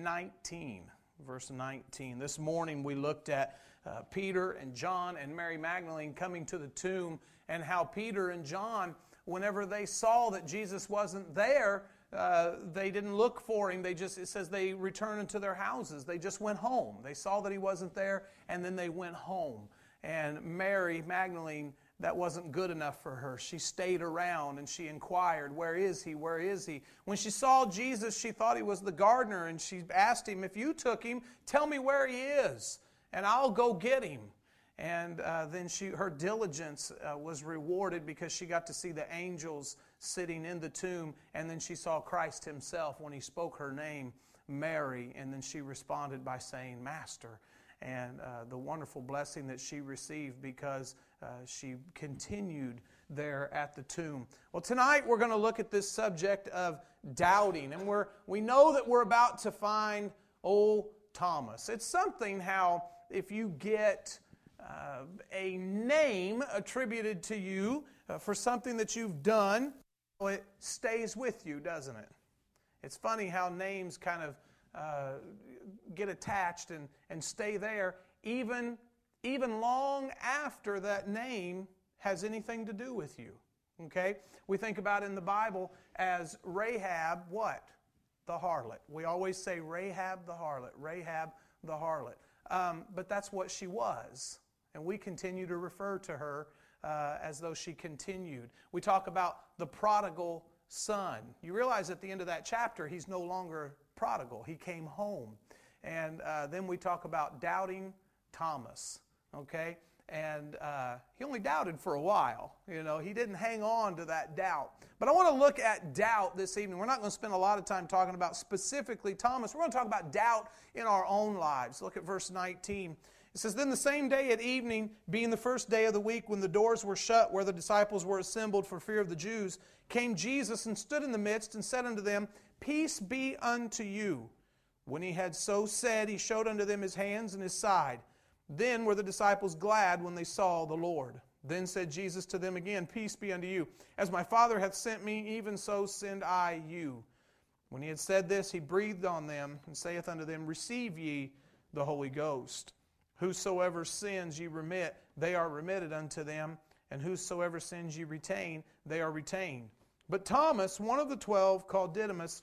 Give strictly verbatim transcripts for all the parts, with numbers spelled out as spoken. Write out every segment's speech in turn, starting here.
nineteen. Verse nineteen. This morning we looked at uh, Peter and John and Mary Magdalene coming to the tomb, and how Peter and John, whenever they saw that Jesus wasn't there, uh, they didn't look for him. They just, it says they returned into their houses. They just went home. They saw that he wasn't there, and then they went home. And Mary Magdalene, that wasn't good enough for her. She stayed around and she inquired, where is he? Where is he? When she saw Jesus, she thought he was the gardener, and she asked him, if you took him, tell me where he is, and I'll go get him. And uh, then she, her diligence uh, was rewarded, because she got to see the angels sitting in the tomb, and then she saw Christ himself when he spoke her name, Mary, and then she responded by saying, Master. And uh, the wonderful blessing that she received because uh, she continued there at the tomb. Well, tonight we're going to look at this subject of doubting, and we're we know that we're about to find old Thomas. It's something how if you get uh, a name attributed to you uh, for something that you've done, well, it stays with you, doesn't it? It's funny how names kind of Uh, get attached and, and stay there even, even long after that name has anything to do with you. Okay? We think about in the Bible as Rahab, what? The harlot. We always say Rahab the harlot, Rahab the harlot. Um, but that's what she was. And we continue to refer to her uh, as though she continued. We talk about the prodigal son. You realize at the end of that chapter, he's no longer prodigal. He came home. And uh, then we talk about doubting Thomas, okay? And uh, he only doubted for a while. You know, he didn't hang on to that doubt. But I want to look at doubt this evening. We're not going to spend a lot of time talking about specifically Thomas. We're going to talk about doubt in our own lives. Look at verse nineteen. It says, Then the same day at evening, being the first day of the week, when the doors were shut where the disciples were assembled for fear of the Jews, came Jesus and stood in the midst and said unto them, Peace be unto you. When he had so said, he showed unto them his hands and his side. Then were the disciples glad when they saw the Lord. Then said Jesus to them again, Peace be unto you. As my Father hath sent me, even so send I you. When he had said this, he breathed on them, and saith unto them, Receive ye the Holy Ghost. Whosoever sins ye remit, they are remitted unto them. And whosoever sins ye retain, they are retained. But Thomas, one of the twelve, called Didymus,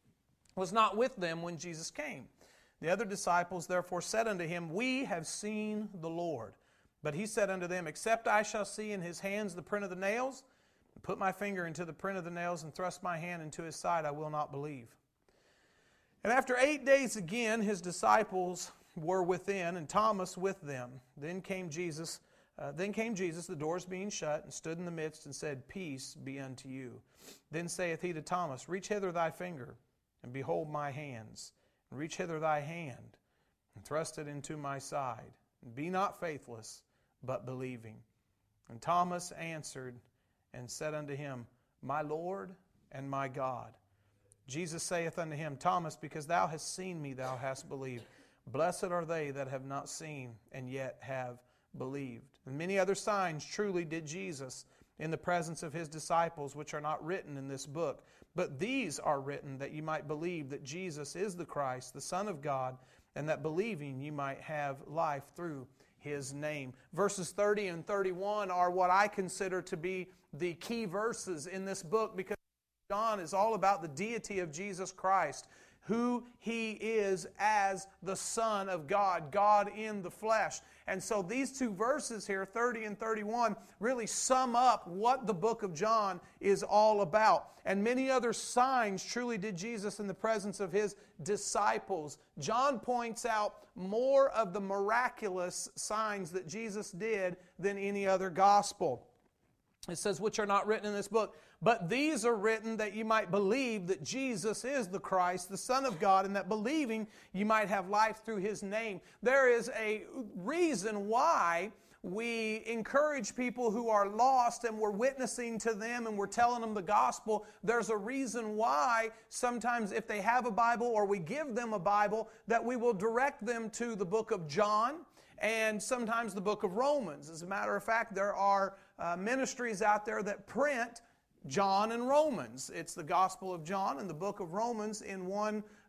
was not with them when Jesus came. The other disciples therefore said unto him, We have seen the Lord. But he said unto them, Except I shall see in his hands the print of the nails, and put my finger into the print of the nails, and thrust my hand into his side, I will not believe. And after eight days again, his disciples were within, and Thomas with them. Then came Jesus, uh, then came Jesus, the doors being shut, and stood in the midst, and said, Peace be unto you. Then saith he to Thomas, Reach hither thy finger, and behold my hands, and reach hither thy hand, and thrust it into my side, and be not faithless, but believing. And Thomas answered and said unto him, My Lord and my God. Jesus saith unto him, Thomas, because thou hast seen me, thou hast believed. Blessed are they that have not seen, and yet have believed. And many other signs truly did Jesus in the presence of his disciples, which are not written in this book. But these are written that ye might believe that Jesus is the Christ, the Son of God, and that believing ye might have life through his name. Verses thirty and thirty-one are what I consider to be the key verses in this book, because John is all about the deity of Jesus Christ, who he is as the Son of God, God in the flesh. And so these two verses here, thirty and thirty-one, really sum up what the book of John is all about. And many other signs truly did Jesus in the presence of his disciples. John points out more of the miraculous signs that Jesus did than any other gospel. It says, which are not written in this book, but these are written that you might believe that Jesus is the Christ, the Son of God, and that believing you might have life through his name. There is a reason why we encourage people who are lost, and we're witnessing to them and we're telling them the gospel. There's a reason why sometimes if they have a Bible or we give them a Bible, that we will direct them to the book of John and sometimes the book of Romans. As a matter of fact, there are uh, ministries out there that print John and Romans. It's the Gospel of John and the book of Romans in one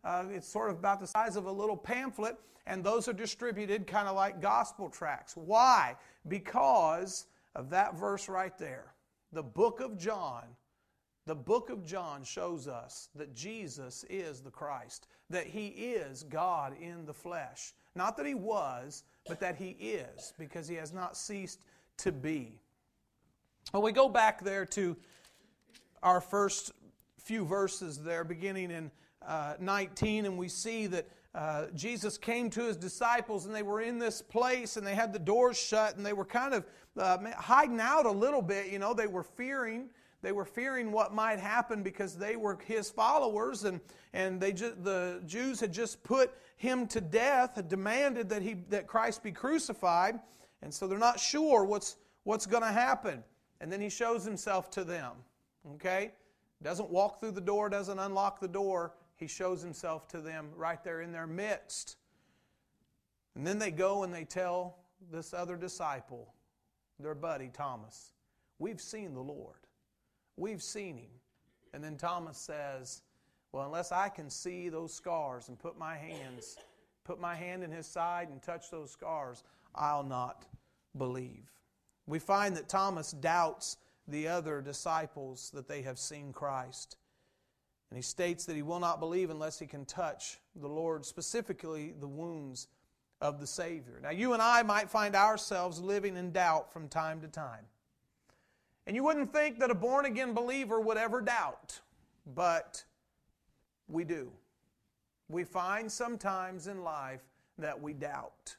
Uh, it's sort of about the size of a little pamphlet, and those are distributed kind of like gospel tracts. Why? Because of that verse right there. The book of John, the book of John shows us that Jesus is the Christ, that He is God in the flesh. Not that He was, but that He is, because He has not ceased to be. Well, we go back there to our first few verses there, beginning in uh, nineteen, and we see that uh, Jesus came to His disciples, and they were in this place, and they had the doors shut, and they were kind of uh, hiding out a little bit. You know, they were fearing. They were fearing what might happen because they were His followers, and and they just, the Jews had just put Him to death, had demanded that he that Christ be crucified, and so they're not sure what's what's going to happen. And then He shows Himself to them. Okay, doesn't walk through the door, doesn't unlock the door. He shows Himself to them right there in their midst. And then they go and they tell this other disciple, their buddy Thomas, "We've seen the Lord. We've seen Him." And then Thomas says, "Well, unless I can see those scars and put my hands, put my hand in His side and touch those scars, I'll not believe." We find that Thomas doubts the other disciples that they have seen Christ. And he states that he will not believe unless he can touch the Lord, specifically the wounds of the Savior. Now, you and I might find ourselves living in doubt from time to time. And you wouldn't think that a born-again believer would ever doubt, but we do. We find sometimes in life that we doubt.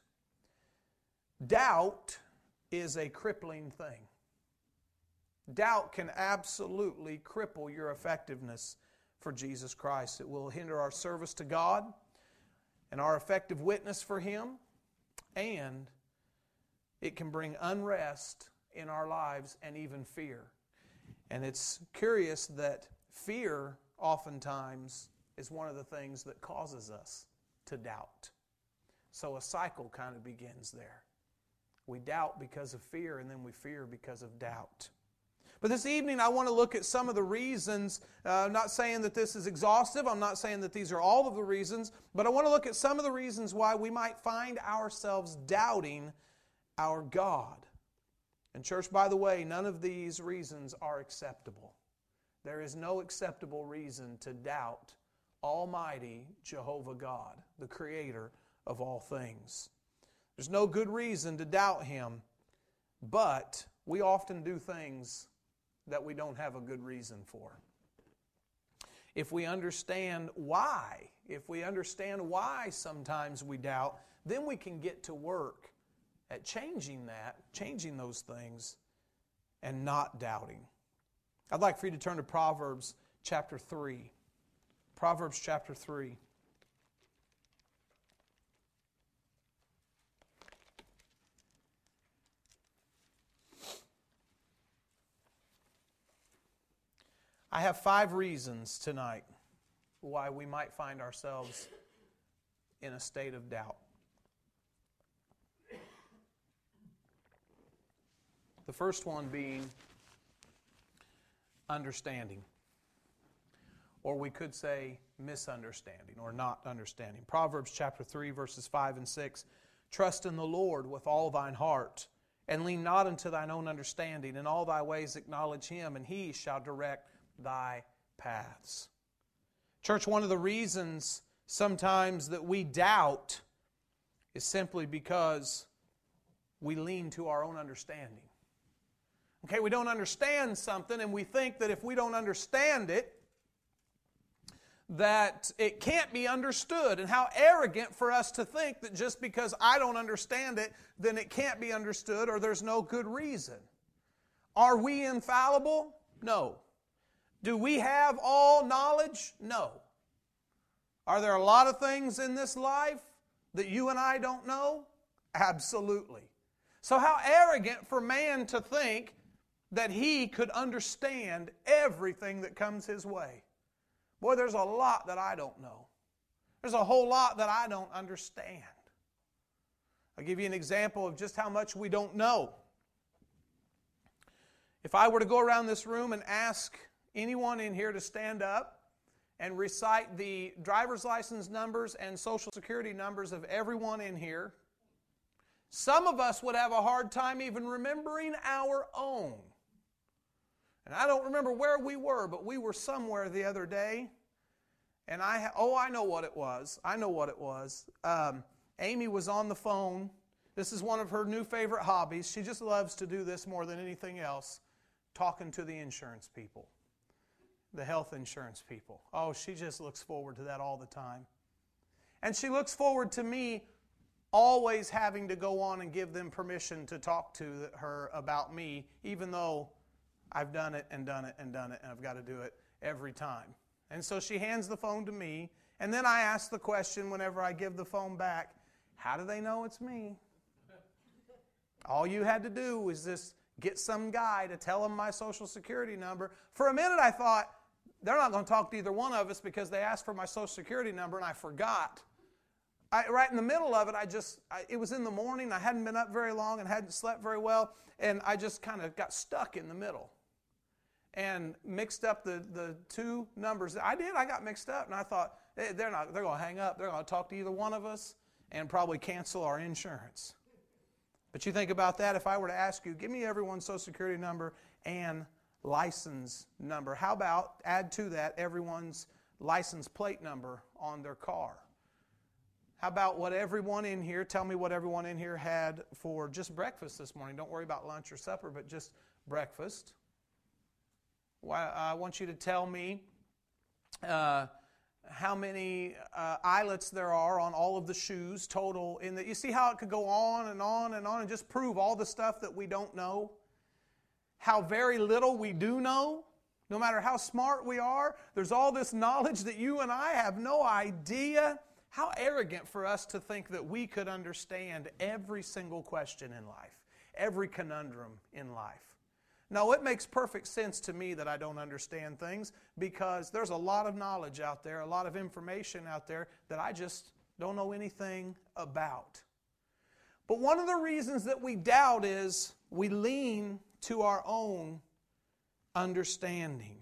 Doubt is a crippling thing. Doubt can absolutely cripple your effectiveness for Jesus Christ. It will hinder our service to God and our effective witness for Him, and it can bring unrest in our lives and even fear. And it's curious that fear oftentimes is one of the things that causes us to doubt. So a cycle kind of begins there. We doubt because of fear, and then we fear because of doubt. But this evening I want to look at some of the reasons. Uh, I'm not saying that this is exhaustive. I'm not saying that these are all of the reasons. But I want to look at some of the reasons why we might find ourselves doubting our God. And church, by the way, none of these reasons are acceptable. There is no acceptable reason to doubt Almighty Jehovah God, the Creator of all things. There's no good reason to doubt Him, but we often do things that we don't have a good reason for. If we understand why, if we understand why sometimes we doubt, then we can get to work at changing that, changing those things, and not doubting. I'd like for you to turn to Proverbs chapter three. Proverbs chapter three. I have five reasons tonight why we might find ourselves in a state of doubt. The first one being understanding. Or we could say misunderstanding or not understanding. Proverbs chapter three, verses five and six. "Trust in the Lord with all thine heart, and lean not unto thine own understanding. In all thy ways acknowledge Him, and He shall direct thy paths." Church, one of the reasons sometimes that we doubt is simply because we lean to our own understanding. Okay, we don't understand something, and we think that if we don't understand it, that it can't be understood. And how arrogant for us to think that just because I don't understand it, then it can't be understood or there's no good reason. Are we infallible? No. Do we have all knowledge? No. Are there a lot of things in this life that you and I don't know? Absolutely. So how arrogant for man to think that he could understand everything that comes his way. Boy, there's a lot that I don't know. There's a whole lot that I don't understand. I'll give you an example of just how much we don't know. If I were to go around this room and ask anyone in here to stand up and recite the driver's license numbers and social security numbers of everyone in here, some of us would have a hard time even remembering our own. And I don't remember where we were, but we were somewhere the other day. And I, oh, I know what it was. I know what it was. Um, Amy was on the phone. This is one of her new favorite hobbies. She just loves to do this more than anything else, talking to the insurance people, the health insurance people. Oh, she just looks forward to that all the time. And she looks forward to me always having to go on and give them permission to talk to her about me, even though I've done it and done it and done it, and I've got to do it every time. And so she hands the phone to me, and then I ask the question whenever I give the phone back, how do they know it's me? All you had to do was just get some guy to tell them my social security number. For a minute I thought, they're not going to talk to either one of us because they asked for my social security number and I forgot. I, right in the middle of it, I just, I, it was in the morning, I hadn't been up very long and hadn't slept very well, and I just kind of got stuck in the middle and mixed up the, the two numbers. I did, I got mixed up, and I thought, hey, they're not, they're going to hang up, they're going to talk to either one of us and probably cancel our insurance. But you think about that, if I were to ask you, give me everyone's social security number and license number. How about add to that everyone's license plate number on their car? How about what everyone in here, tell me what everyone in here had for just breakfast this morning. Don't worry about lunch or supper, but just breakfast. Well, I want you to tell me uh, how many uh, eyelets there are on all of the shoes total. In the, you see how it could go on and on and on and just prove all the stuff that we don't know? How very little we do know? No matter how smart we are, there's all this knowledge that you and I have no idea. How arrogant for us to think that we could understand every single question in life, every conundrum in life. No, it makes perfect sense to me that I don't understand things because there's a lot of knowledge out there, a lot of information out there that I just don't know anything about. But one of the reasons that we doubt is we lean to our own understanding.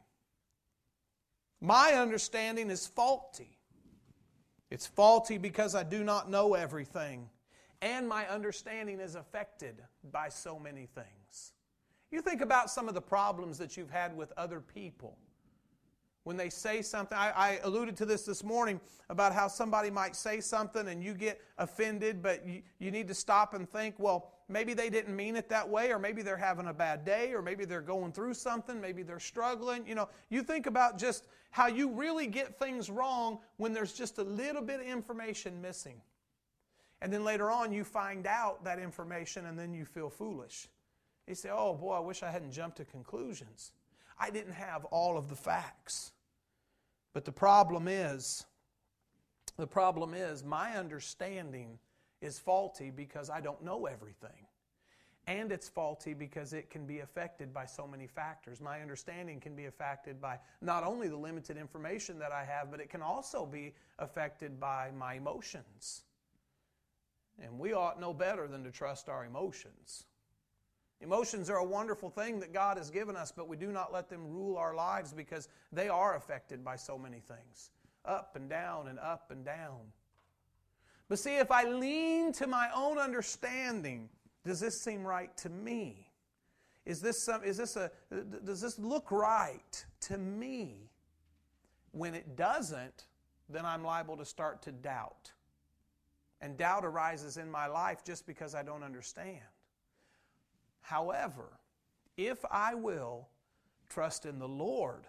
My understanding is faulty. It's faulty because I do not know everything, and my understanding is affected by so many things. You think about some of the problems that you've had with other people. When they say something, I, I alluded to this this morning about how somebody might say something and you get offended, but you, you need to stop and think, well, maybe they didn't mean it that way, or maybe they're having a bad day, or maybe they're going through something, maybe they're struggling. You know, you think about just how you really get things wrong when there's just a little bit of information missing. And then later on you find out that information and then you feel foolish. You say, oh boy, I wish I hadn't jumped to conclusions. I didn't have all of the facts. But the problem is, the problem is my understanding is faulty because I don't know everything. And it's faulty because it can be affected by so many factors. My understanding can be affected by not only the limited information that I have, but it can also be affected by my emotions. And we ought know better than to trust our emotions. Emotions are a wonderful thing that God has given us, but we do not let them rule our lives because they are affected by so many things. Up and down and up and down. But see, if I lean to my own understanding, does this seem right to me? Is this some, is this a, does this look right to me? When it doesn't, then I'm liable to start to doubt. And doubt arises in my life just because I don't understand. However, if I will trust in the Lord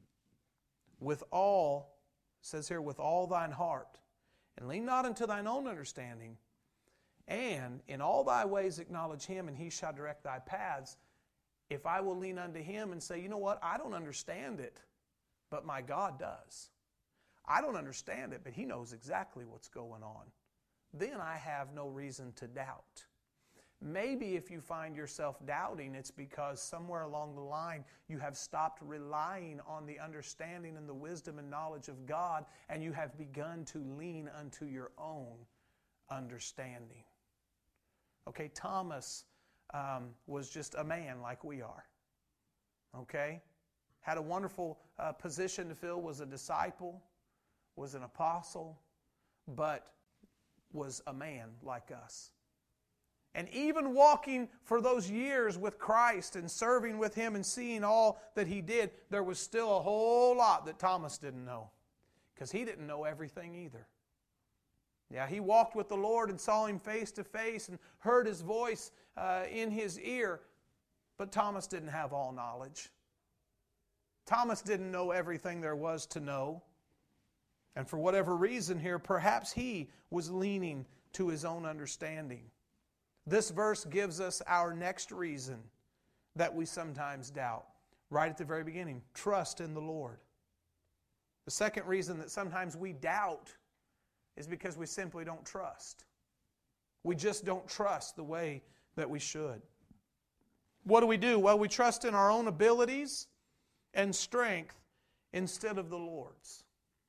with all, it says here, with all thine heart, and lean not unto thine own understanding, and in all thy ways acknowledge Him, and He shall direct thy paths. If I will lean unto Him and say, you know what, I don't understand it, but my God does. I don't understand it, but He knows exactly what's going on. Then I have no reason to doubt. Maybe if you find yourself doubting, it's because somewhere along the line you have stopped relying on the understanding and the wisdom and knowledge of God, and you have begun to lean unto your own understanding. Okay, Thomas um, was just a man like we are. Okay? had a wonderful uh, position to fill, was a disciple, was an apostle, but was a man like us. And even walking for those years with Christ and serving with Him and seeing all that He did, there was still a whole lot that Thomas didn't know, because he didn't know everything either. Yeah, he walked with the Lord and saw Him face to face and heard His voice uh, in his ear, but Thomas didn't have all knowledge. Thomas didn't know everything there was to know. And for whatever reason here, perhaps he was leaning to his own understanding. This verse gives us our next reason that we sometimes doubt. Right at the very beginning, trust in the Lord. The second reason that sometimes we doubt is because we simply don't trust. We just don't trust the way that we should. What do we do? Well, we trust in our own abilities and strength instead of the Lord's.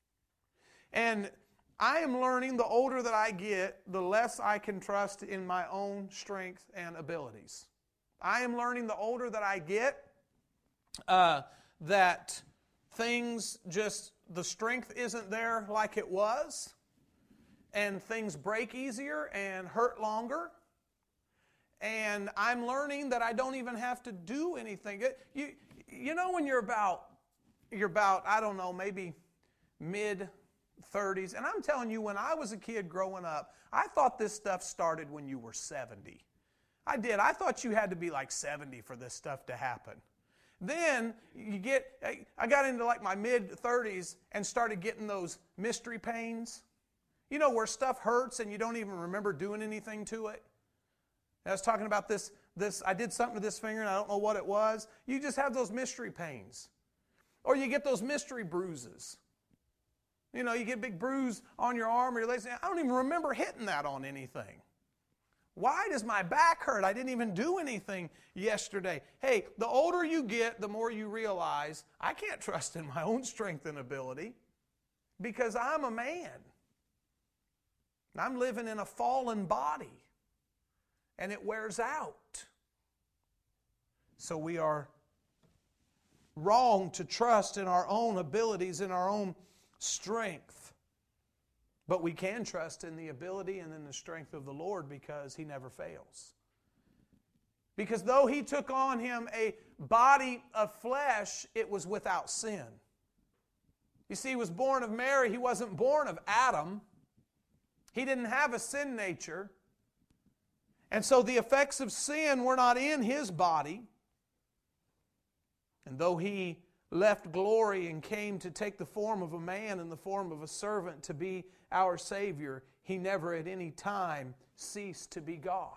And I am learning, the older that I get, the less I can trust in my own strength and abilities. I am learning, the older that I get, uh, that things just, the strength isn't there like it was, and things break easier and hurt longer. And I'm learning that I don't even have to do anything. You, you know when you're about, you're about, I don't know, maybe mid-thirties. And I'm telling you, when I was a kid growing up, I thought this stuff started when you were seventy. I did. I thought you had to be like seventy for this stuff to happen. Then you get, I got into like my mid-thirties and started getting those mystery pains. You know, where stuff hurts and you don't even remember doing anything to it. I was talking about this, this, I did something to this finger and I don't know what it was. You just have those mystery pains. Or you get those mystery bruises. You know, you get a big bruise on your arm or your legs. I don't even remember hitting that on anything. Why does my back hurt? I didn't even do anything yesterday. Hey, the older you get, the more you realize I can't trust in my own strength and ability because I'm a man. I'm living in a fallen body. And it wears out. So we are wrong to trust in our own abilities, in our own strength. But we can trust in the ability and in the strength of the Lord because He never fails. Because though He took on Him a body of flesh, it was without sin. You see, He was born of Mary. He wasn't born of Adam. He didn't have a sin nature. And so the effects of sin were not in His body. And though He left glory and came to take the form of a man and the form of a servant to be our Savior, He never at any time ceased to be God.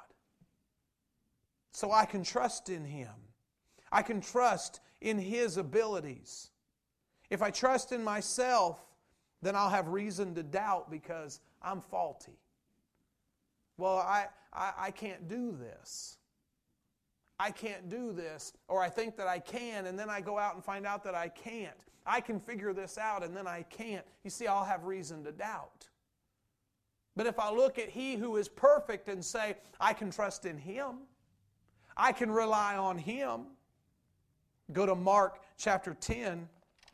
So I can trust in Him. I can trust in His abilities. If I trust in myself, then I'll have reason to doubt because I'm faulty. Well, I, I, I can't do this. I can't do this. Or I think that I can, and then I go out and find out that I can't. I can figure this out, and then I can't. You see, I'll have reason to doubt. But if I look at He who is perfect and say, I can trust in Him, I can rely on Him. Go to Mark chapter ten.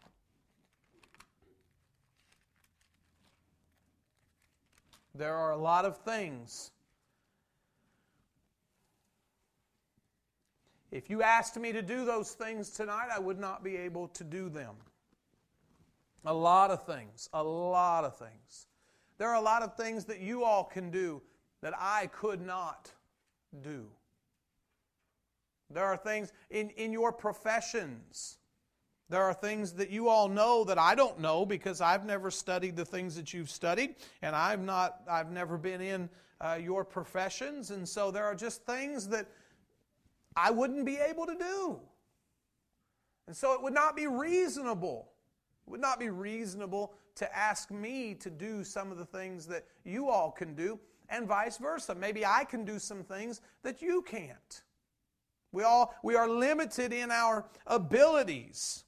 There are a lot of things. If you asked me to do those things tonight, I would not be able to do them. A lot of things. A lot of things. There are a lot of things that you all can do that I could not do. There are things in, in your professions. There are things that you all know that I don't know because I've never studied the things that you've studied, and I've not I've never been in uh, your professions, and so there are just things that I wouldn't be able to do. And so it would not be reasonable. It would not be reasonable to ask me to do some of the things that you all can do, and vice versa. Maybe I can do some things that you can't. We all we are limited in our abilities.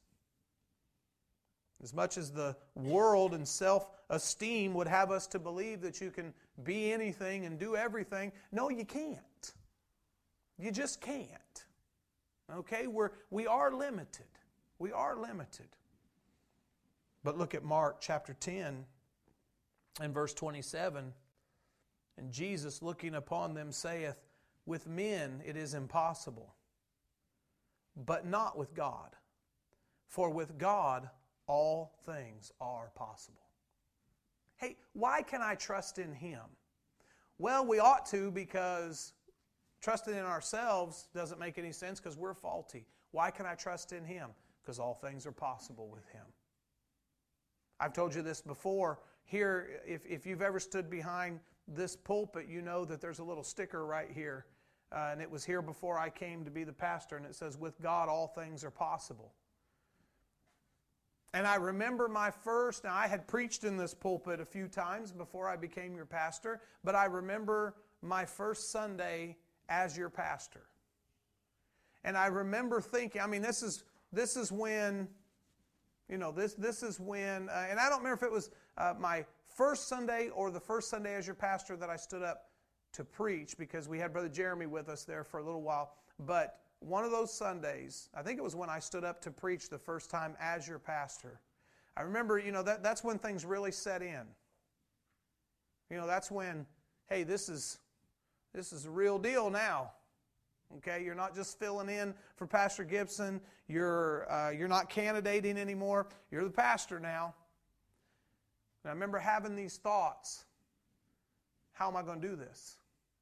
As much as the world and self-esteem would have us to believe that you can be anything and do everything, no, you can't. You just can't. Okay? We're, we are limited. We are limited. But look at Mark chapter ten and verse twenty-seven. And Jesus, looking upon them, saith, with men it is impossible, but not with God. For with God all things are possible. Hey, why can I trust in Him? Well, we ought to, because trusting in ourselves doesn't make any sense because we're faulty. Why can I trust in Him? Because all things are possible with Him. I've told you this before. Here, if, if you've ever stood behind this pulpit, you know that there's a little sticker right here. Uh, and it was here before I came to be the pastor, and it says, with God all things are possible. And I remember my first, now I had preached in this pulpit a few times before I became your pastor, but I remember my first Sunday as your pastor. And I remember thinking, I mean, this is this is when, you know, this this is when, uh, and I don't remember if it was uh, my first Sunday or the first Sunday as your pastor that I stood up to preach, because we had Brother Jeremy with us there for a little while. But one of those Sundays, I think it was when I stood up to preach the first time as your pastor. I remember, you know, that that's when things really set in. You know, that's when, hey, this is this is a real deal now. Okay, you're not just filling in for Pastor Gibson. You're uh, you're not candidating anymore. You're the pastor now. And I remember having these thoughts. How am I going to do this?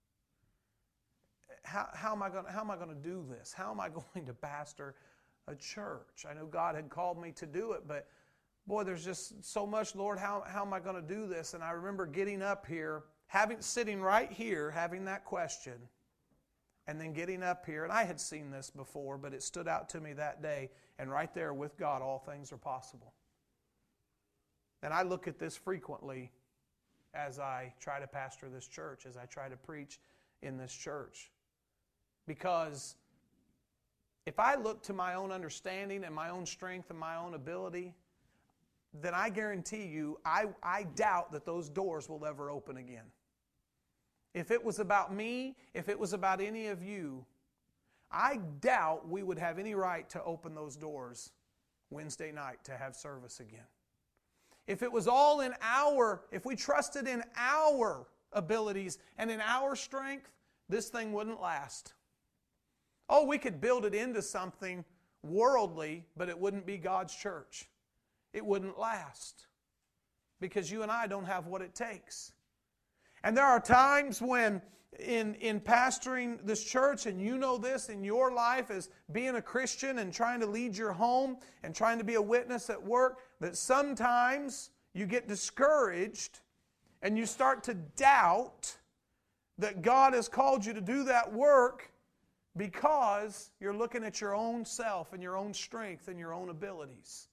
How, how am I going to, how am I going to do this? How am I going to pastor a church? I know God had called me to do it, but boy, there's just so much, Lord, how, how am I going to do this? And I remember getting up here, having sitting right here, having that question, and then getting up here, and I had seen this before, but it stood out to me that day, and right there, with God, all things are possible. And I look at this frequently as I try to pastor this church, as I try to preach in this church. Because if I look to my own understanding and my own strength and my own ability, then I guarantee you, I, I doubt that those doors will ever open again. If it was about me, if it was about any of you, I doubt we would have any right to open those doors Wednesday night to have service again. If it was all in our, if we trusted in our abilities and in our strength, this thing wouldn't last. Oh, we could build it into something worldly, but it wouldn't be God's church. It wouldn't last because you and I don't have what it takes. And there are times when in, in pastoring this church, and you know this in your life as being a Christian and trying to lead your home and trying to be a witness at work, that sometimes you get discouraged and you start to doubt that God has called you to do that work because you're looking at your own self and your own strength and your own abilities.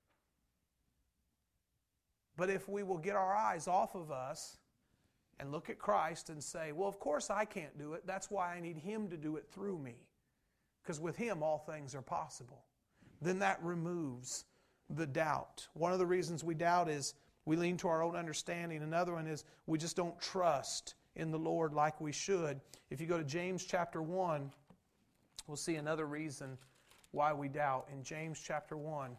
But if we will get our eyes off of us and look at Christ and say, well, of course I can't do it. That's why I need Him to do it through me. Because with Him all things are possible. Then that removes the doubt. One of the reasons we doubt is we lean to our own understanding. Another one is we just don't trust in the Lord like we should. If you go to James chapter one, we'll see another reason why we doubt. In James chapter one,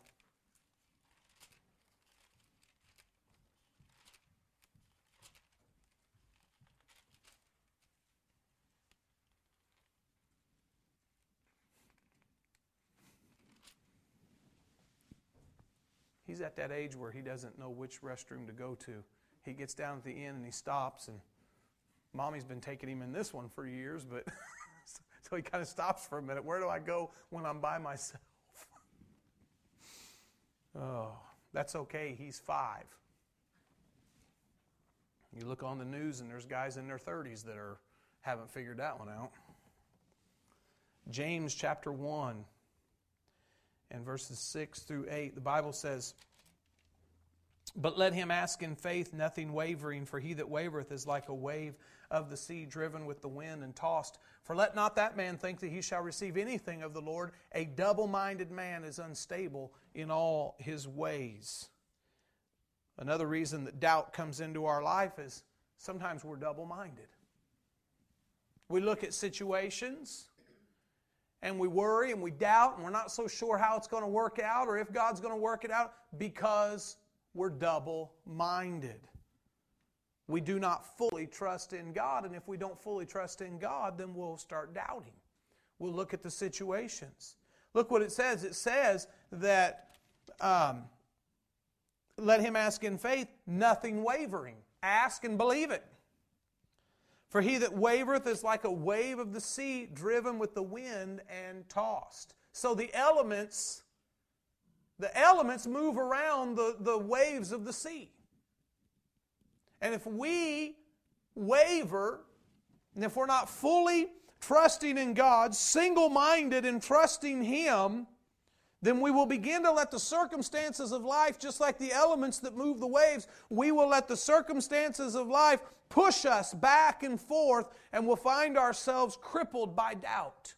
he's at that age where he doesn't know which restroom to go to. He gets down at the end and he stops, and Mommy's been taking him in this one for years, but so he kind of stops for a minute. Where do I go when I'm by myself? Oh, that's okay. He's five. You look on the news and there's guys in their thirties that are haven't figured that one out. James chapter one. And verses six through eight, the Bible says, but let him ask in faith, nothing wavering, for he that wavereth is like a wave of the sea driven with the wind and tossed. For let not that man think that he shall receive anything of the Lord. A double-minded man is unstable in all his ways. Another reason that doubt comes into our life is sometimes we're double-minded. We look at situations, and we worry and we doubt and we're not so sure how it's going to work out or if God's going to work it out? Because we're double-minded. We do not fully trust in God, and if we don't fully trust in God, then we'll start doubting. We'll look at the situations. Look what it says. It says that um, let him ask in faith, nothing wavering. Ask and believe it. For he that wavereth is like a wave of the sea, driven with the wind and tossed. So the elements, the elements move around the, the waves of the sea. And if we waver, and if we're not fully trusting in God, single-minded in trusting Him, then we will begin to let the circumstances of life, just like the elements that move the waves, we will let the circumstances of life push us back and forth, and we'll find ourselves crippled by doubt.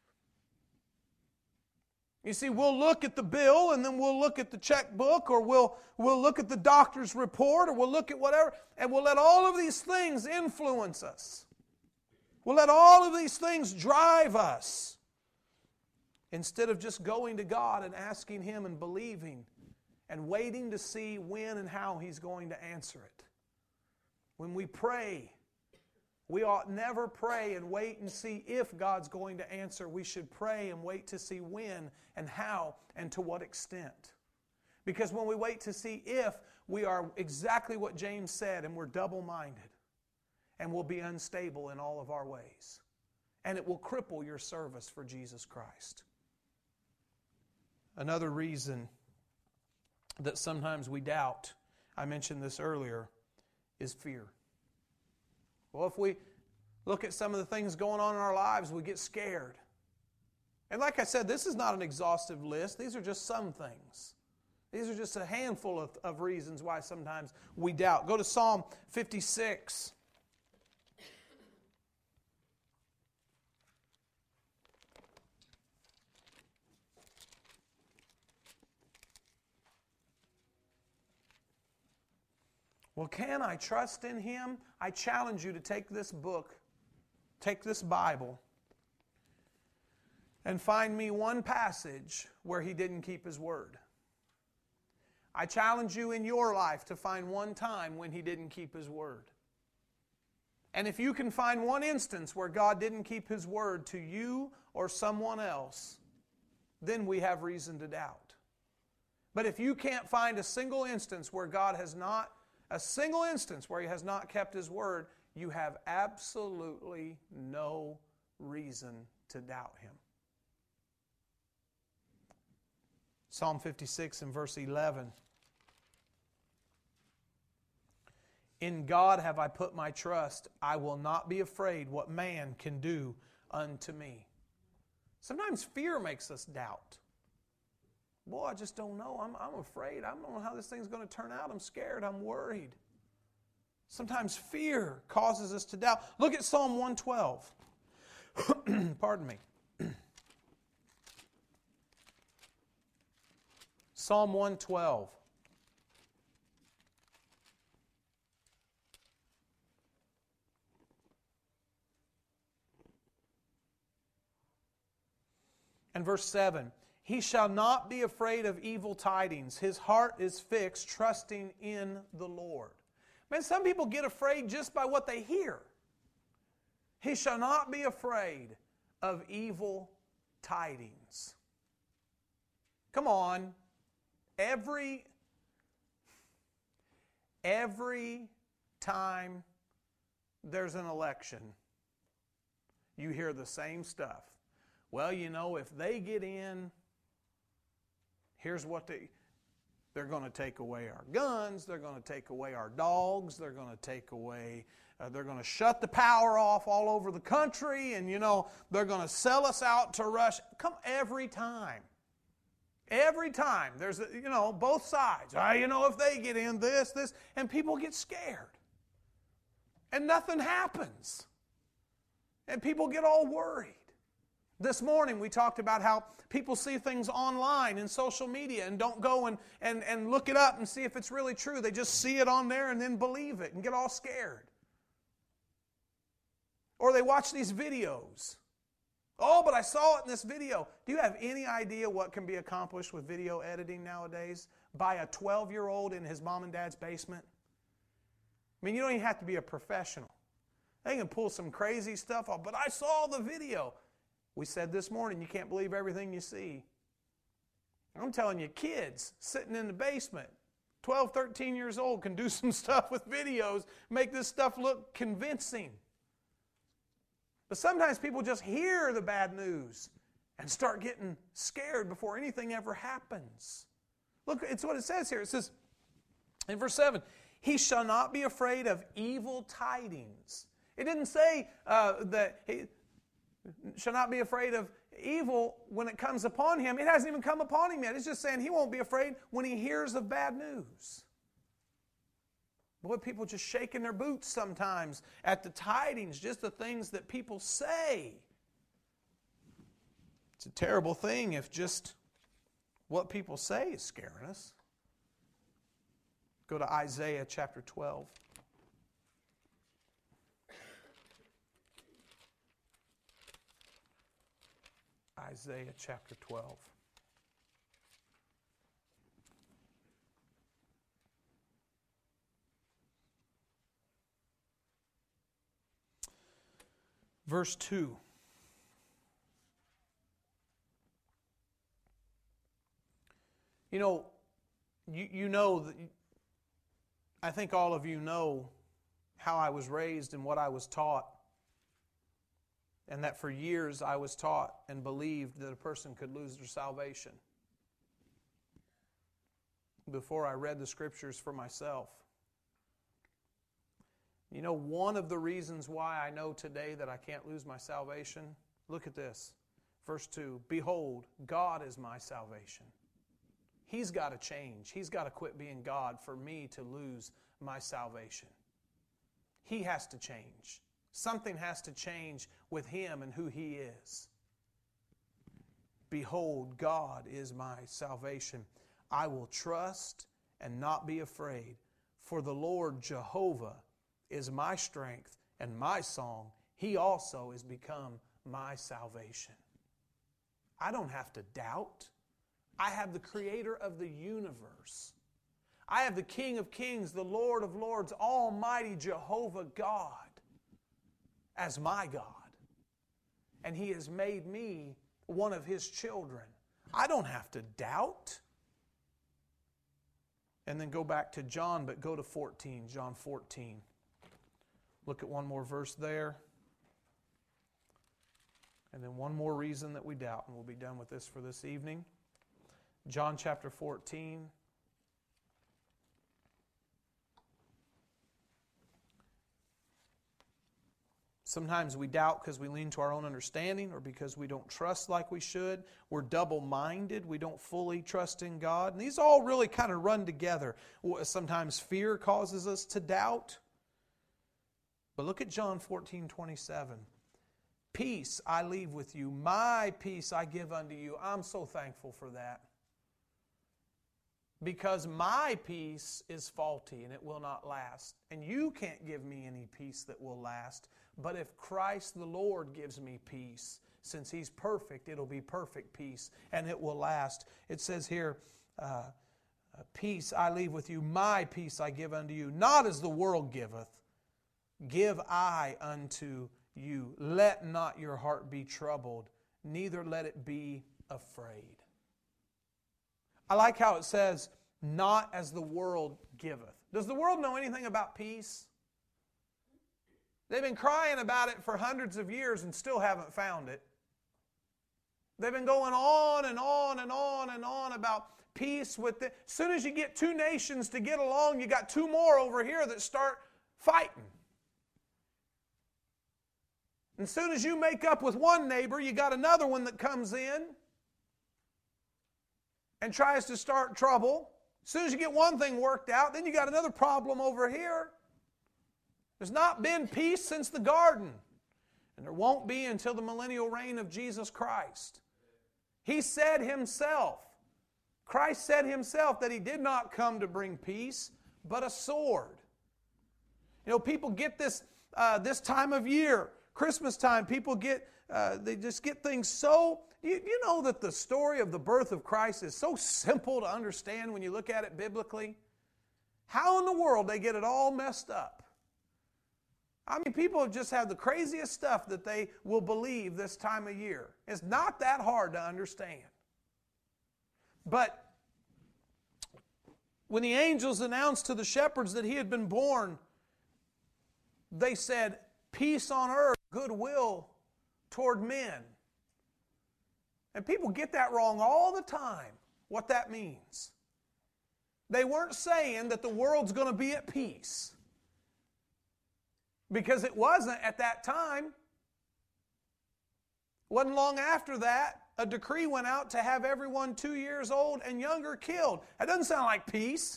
You see, we'll look at the bill, and then we'll look at the checkbook, or we'll, we'll look at the doctor's report, or we'll look at whatever, and we'll let all of these things influence us. We'll let all of these things drive us, instead of just going to God and asking Him and believing and waiting to see when and how He's going to answer it. When we pray, we ought never pray and wait and see if God's going to answer. We should pray and wait to see when and how and to what extent. Because when we wait to see if, we are exactly what James said, and we're double-minded. And we'll be unstable in all of our ways. And it will cripple your service for Jesus Christ. Another reason that sometimes we doubt, I mentioned this earlier, is fear. Well, if we look at some of the things going on in our lives, we get scared. And like I said, this is not an exhaustive list. These are just some things. These are just a handful of, of reasons why sometimes we doubt. Go to Psalm fifty-six. Well, can I trust in Him? I challenge you to take this book, take this Bible, and find me one passage where He didn't keep His word. I challenge you in your life to find one time when He didn't keep His word. And if you can find one instance where God didn't keep His word to you or someone else, then we have reason to doubt. But if you can't find a single instance where God has not A single instance where He has not kept His word, you have absolutely no reason to doubt Him. Psalm fifty-six and verse eleven. In God have I put my trust. I will not be afraid what man can do unto me. Sometimes fear makes us doubt. Boy, I just don't know. I'm, I'm afraid. I don't know how this thing's going to turn out. I'm scared. I'm worried. Sometimes fear causes us to doubt. Look at Psalm one twelve. Pardon me. Psalm one twelve. And verse seven. He shall not be afraid of evil tidings. His heart is fixed, trusting in the Lord. Man, some people get afraid just by what they hear. He shall not be afraid of evil tidings. Come on. Every, every time there's an election, you hear the same stuff. Well, you know, if they get in, here's what they, they're going to take away our guns, they're going to take away our dogs, they're going to take away, uh, they're going to shut the power off all over the country, and, you know, they're going to sell us out to Russia. Come every time. Every time. There's, a, you know, both sides. Ah, you know, if they get in this, this, and people get scared. And nothing happens. And people get all worried. This morning we talked about how people see things online in social media and don't go and, and, and look it up and see if it's really true. They just see it on there and then believe it and get all scared. Or they watch these videos Oh, but I saw it in this video. Do you have any idea what can be accomplished with video editing nowadays by a twelve-year-old in his mom and dad's basement? I mean, you don't even have to be a professional. They can pull some crazy stuff off, but I saw the video. We said this morning, you can't believe everything you see. I'm telling you, kids sitting in the basement, twelve, thirteen years old, can do some stuff with videos, make this stuff look convincing. But sometimes people just hear the bad news and start getting scared before anything ever happens. Look, it's what it says here. It says in verse seven, he shall not be afraid of evil tidings. It didn't say uh, that he shall not be afraid of evil when it comes upon him. It hasn't even come upon him yet. It's just saying he won't be afraid when he hears of bad news. Boy, people just shaking their boots sometimes at the tidings, just the things that people say. It's a terrible thing if just what people say is scaring us. Go to Isaiah chapter twelve. Isaiah chapter twelve. Verse two. You know, you, you know, that I think all of you know how I was raised and what I was taught. And that for years I was taught and believed that a person could lose their salvation. Before I read the Scriptures for myself. You know, one of the reasons why I know today that I can't lose my salvation, look at this. Verse two, behold, God is my salvation. He's got to change. He's got to quit being God for me to lose my salvation. He has to change. Something has to change with Him and who He is. Behold, God is my salvation. I will trust and not be afraid, for the Lord Jehovah is my strength and my song. He also is become my salvation. I don't have to doubt. I have the Creator of the universe. I have the King of kings, the Lord of lords, Almighty Jehovah God as my God. And He has made me one of His children. I don't have to doubt. And then go back to John, but go to fourteen, John fourteen. Look at one more verse there. And then one more reason that we doubt, and we'll be done with this for this evening. John chapter fourteen. Sometimes we doubt because we lean to our own understanding or because we don't trust like we should. We're double-minded. We don't fully trust in God. And these all really kind of run together. Sometimes fear causes us to doubt. But look at John fourteen twenty-seven. Peace I leave with you. My peace I give unto you. I'm so thankful for that. Because my peace is faulty and it will not last. And you can't give me any peace that will last. But if Christ the Lord gives me peace, since He's perfect, it'll be perfect peace and it will last. It says here, uh, peace I leave with you. My peace I give unto you. Not as the world giveth, give I unto you. Let not your heart be troubled, neither let it be afraid. I like how it says, not as the world giveth. Does the world know anything about peace? They've been crying about it for hundreds of years and still haven't found it. They've been going on and on and on and on about peace with the... As soon as you get two nations to get along, you got two more over here that start fighting. And as soon as you make up with one neighbor, you got another one that comes in and tries to start trouble. As soon as you get one thing worked out, then you got another problem over here. There's not been peace since the garden. And there won't be until the millennial reign of Jesus Christ. He said Himself, Christ said Himself that He did not come to bring peace, but a sword. You know, people get this, uh, this time of year Christmas time, people get, uh, they just get things so, you, you know that the story of the birth of Christ is so simple to understand when you look at it biblically. How in the world they get it all messed up? I mean, people have just had the craziest stuff that they will believe this time of year. It's not that hard to understand. But when the angels announced to the shepherds that he had been born, they said, peace on earth, goodwill toward men. And people get that wrong all the time, what that means. They weren't saying that the world's going to be at peace. Because it wasn't at that time. Wasn't long after that, a decree went out to have everyone two years old and younger killed. That doesn't sound like peace.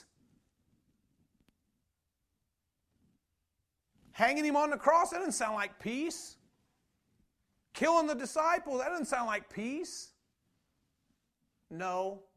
Hanging him on the cross, that doesn't sound like peace. Killing the disciples, that doesn't sound like peace. No.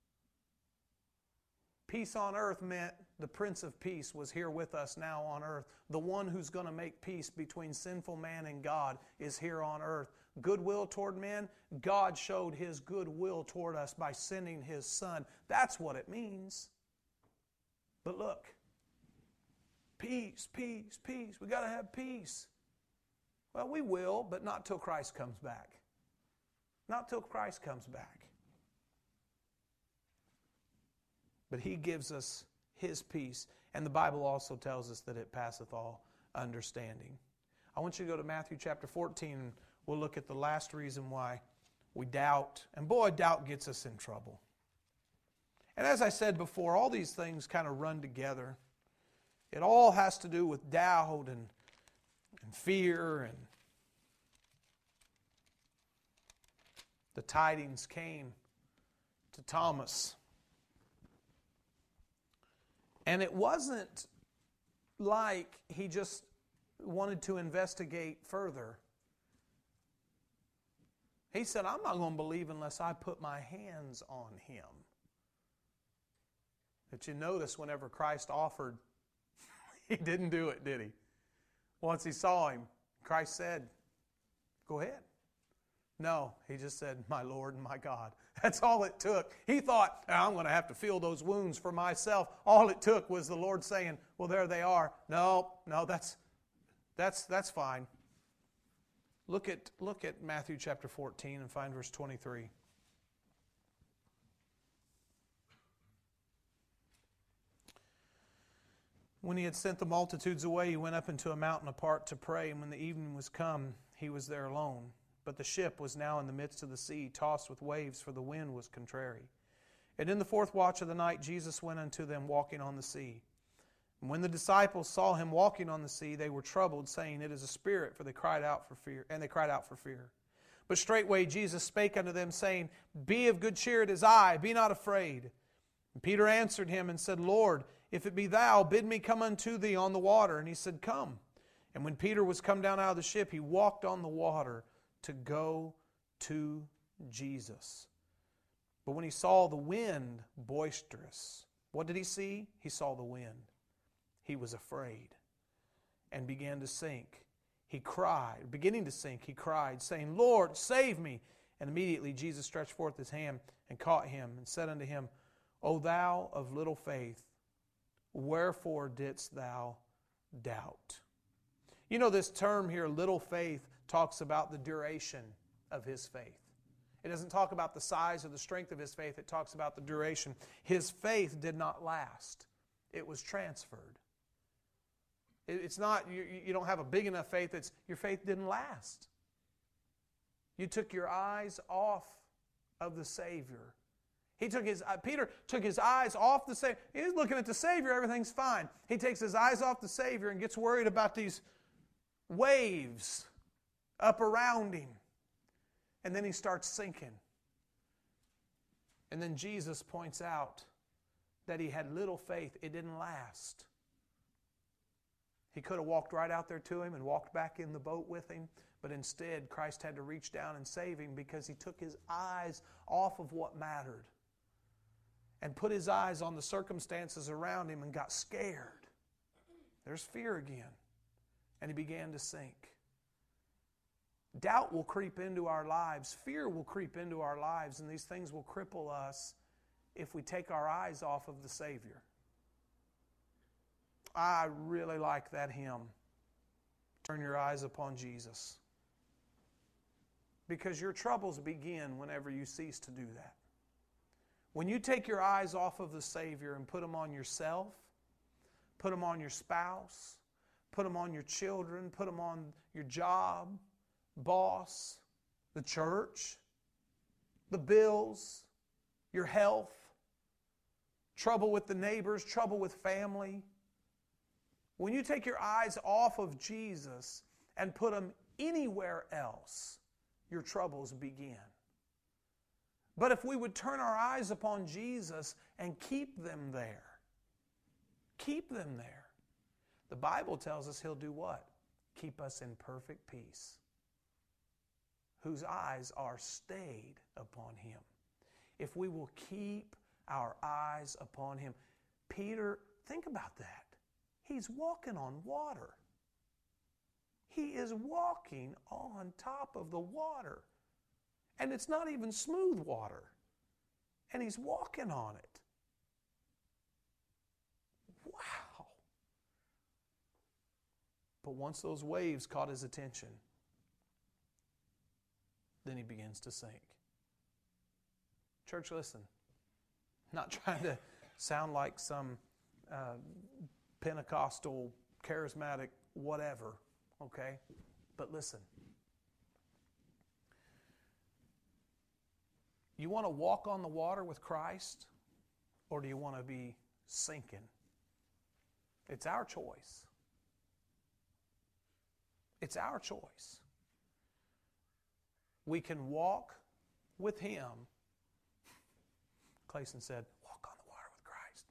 Peace on earth meant the Prince of Peace was here with us now on earth. The one who's going to make peace between sinful man and God is here on earth. Goodwill toward men, God showed His goodwill toward us by sending His Son. That's what it means. But look, peace, peace, peace. We got to have peace. Well, we will, but not till Christ comes back. Not till Christ comes back. But He gives us His peace. And the Bible also tells us that it passeth all understanding. I want you to go to Matthew chapter fourteen, and we'll look at the last reason why we doubt. And boy, doubt gets us in trouble. And as I said before, all these things kind of run together. It all has to do with doubt and, and fear. And the tidings came to Thomas. And it wasn't like he just wanted to investigate further. He said, I'm not going to believe unless I put my hands on him. But you notice whenever Christ offered, he didn't do it, did he? Once he saw him, Christ said, go ahead. No, he just said, my Lord and my God. That's all it took. He thought, I'm going to have to feel those wounds for myself. All it took was the Lord saying, well, there they are. No, no, that's that's that's fine. Look at look at Matthew chapter fourteen and find verse twenty-three. When he had sent the multitudes away, he went up into a mountain apart to pray, and when the evening was come, he was there alone. But the ship was now in the midst of the sea, tossed with waves, for the wind was contrary. And in the fourth watch of the night, Jesus went unto them walking on the sea. And when the disciples saw him walking on the sea, they were troubled, saying, it is a spirit, for they cried out for fear, and they cried out for fear. But straightway Jesus spake unto them, saying, be of good cheer, it is I, be not afraid. And Peter answered him and said, Lord, if it be thou, bid me come unto thee on the water. And he said, come. And when Peter was come down out of the ship, he walked on the water to go to Jesus. But when he saw the wind boisterous, what did he see? He saw the wind. He was afraid and began to sink. He cried, beginning to sink, he cried, saying, Lord, save me. And immediately Jesus stretched forth his hand and caught him and said unto him, O thou of little faith, wherefore didst thou doubt? You know, this term here, little faith, talks about the duration of his faith. It doesn't talk about the size or the strength of his faith. It talks about the duration. His faith did not last. It was transferred. It's not, you, you don't have a big enough faith. It's your faith didn't last. You took your eyes off of the Savior. He took his, uh, Peter took his eyes off the Savior. He's looking at the Savior, everything's fine. He takes his eyes off the Savior and gets worried about these waves up around him. And then he starts sinking. And then Jesus points out that he had little faith. It didn't last. He could have walked right out there to him and walked back in the boat with him. But instead, Christ had to reach down and save him because he took his eyes off of what mattered and put his eyes on the circumstances around him and got scared. There's fear again. And he began to sink. Doubt will creep into our lives. Fear will creep into our lives, and these things will cripple us if we take our eyes off of the Savior. I really like that hymn, Turn Your Eyes Upon Jesus. Because your troubles begin whenever you cease to do that. When you take your eyes off of the Savior and put them on yourself, put them on your spouse, put them on your children, put them on your job, boss, the church, the bills, your health, trouble with the neighbors, trouble with family. When you take your eyes off of Jesus and put them anywhere else, your troubles begin. But if we would turn our eyes upon Jesus and keep them there, keep them there, the Bible tells us He'll do what? Keep us in perfect peace, whose eyes are stayed upon Him. If we will keep our eyes upon Him. Peter, think about that. He's walking on water. He is walking on top of the water. And it's not even smooth water. And he's walking on it. Wow. But once those waves caught his attention, then he begins to sink. Church, listen. I'm not trying to sound like some uh, Pentecostal, charismatic, whatever, okay? But listen. You want to walk on the water with Christ, or do you want to be sinking? It's our choice. It's our choice. We can walk with Him. Clayson said, walk on the water with Christ.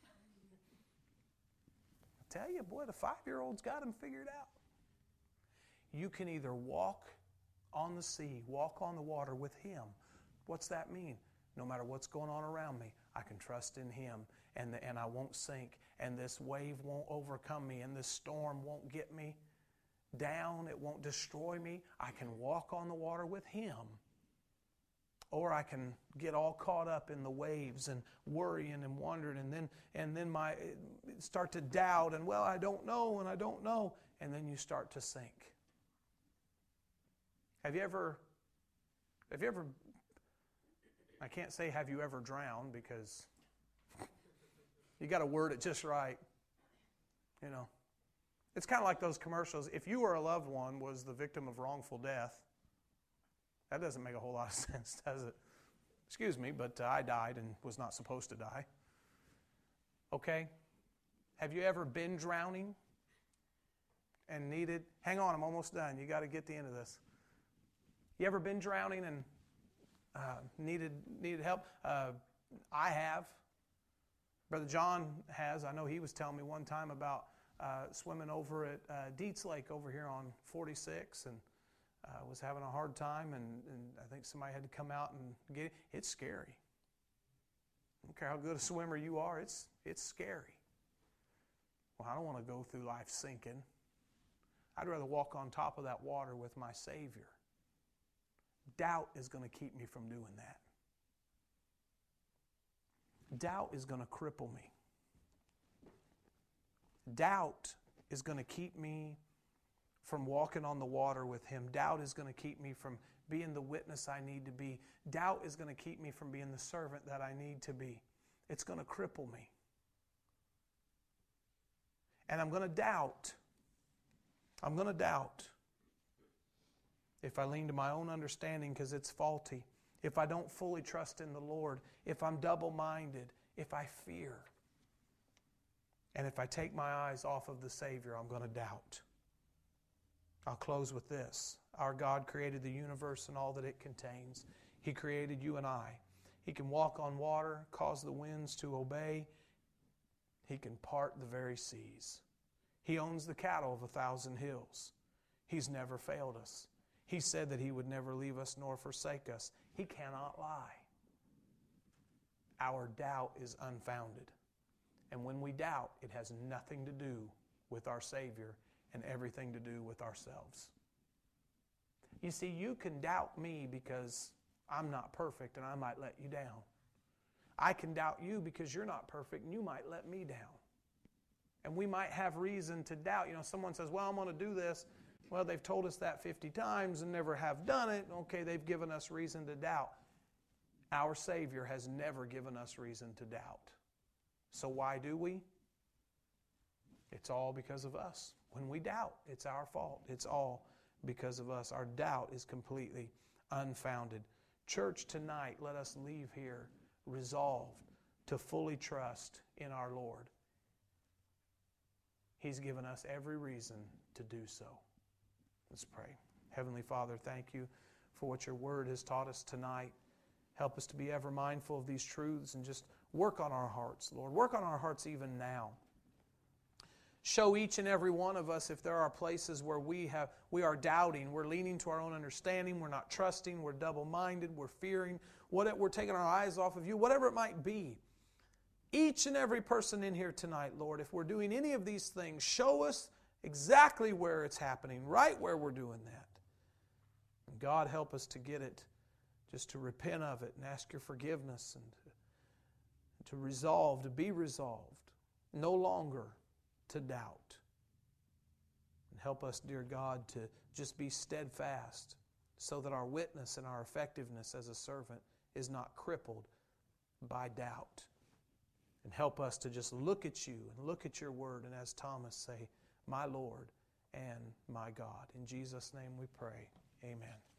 I tell you, boy, the five-year-old's got him figured out. You can either walk on the sea, walk on the water with Him. What's that mean? No matter what's going on around me, I can trust in Him, and, the, and I won't sink, and this wave won't overcome me, and this storm won't get me down, it won't destroy me. I can walk on the water with Him. Or I can get all caught up in the waves and worrying and wondering, and then and then my start to doubt, and well, I don't know, and I don't know, and then you start to sink. Have you ever, have you ever, I can't say have you ever drowned, because you got to word it just right. You know, it's kind of like those commercials. If you or a loved one was the victim of wrongful death, that doesn't make a whole lot of sense, does it? Excuse me, but uh, I died and was not supposed to die. Okay? Have you ever been drowning and needed, hang on, I'm almost done. You got to get the end of this. You ever been drowning and uh, needed needed help? Uh, I have. Brother John has. I know he was telling me one time about uh, swimming over at uh, Dietz Lake over here on forty-six, and uh, was having a hard time, and, and I think somebody had to come out and get it. It's scary. I don't care how good a swimmer you are, it's it's scary. Well, I don't want to go through life sinking. I'd rather walk on top of that water with my Savior. Doubt is going to keep me from doing that. Doubt is going to cripple me. Doubt is going to keep me from walking on the water with Him. Doubt is going to keep me from being the witness I need to be. Doubt is going to keep me from being the servant that I need to be. It's going to cripple me. And I'm going to doubt. I'm going to doubt if I lean to my own understanding because it's faulty, if I don't fully trust in the Lord, if I'm double-minded, if I fear. And if I take my eyes off of the Savior, I'm going to doubt. I'll close with this. Our God created the universe and all that it contains. He created you and I. He can walk on water, cause the winds to obey. He can part the very seas. He owns the cattle of a thousand hills. He's never failed us. He said that He would never leave us nor forsake us. He cannot lie. Our doubt is unfounded. And when we doubt, it has nothing to do with our Savior and everything to do with ourselves. You see, you can doubt me because I'm not perfect and I might let you down. I can doubt you because you're not perfect and you might let me down. And we might have reason to doubt. You know, someone says, well, I'm going to do this. Well, they've told us that fifty times and never have done it. Okay, they've given us reason to doubt. Our Savior has never given us reason to doubt. So why do we? It's all because of us. When we doubt, it's our fault. It's all because of us. Our doubt is completely unfounded. Church, tonight, let us leave here resolved to fully trust in our Lord. He's given us every reason to do so. Let's pray. Heavenly Father, thank you for what your word has taught us tonight. Help us to be ever mindful of these truths and just work on our hearts, Lord. Work on our hearts even now. Show each and every one of us if there are places where we have we are doubting, we're leaning to our own understanding, we're not trusting, we're double-minded, we're fearing, what, we're taking our eyes off of you, whatever it might be. Each and every person in here tonight, Lord, if we're doing any of these things, show us exactly where it's happening, right where we're doing that. And God, help us to get it, just to repent of it and ask your forgiveness and to, to resolve, to be resolved, no longer to doubt. And help us, dear God, to just be steadfast so that our witness and our effectiveness as a servant is not crippled by doubt. And help us to just look at you and look at your word and, as Thomas, say, my Lord and my God. In Jesus' name we pray. Amen.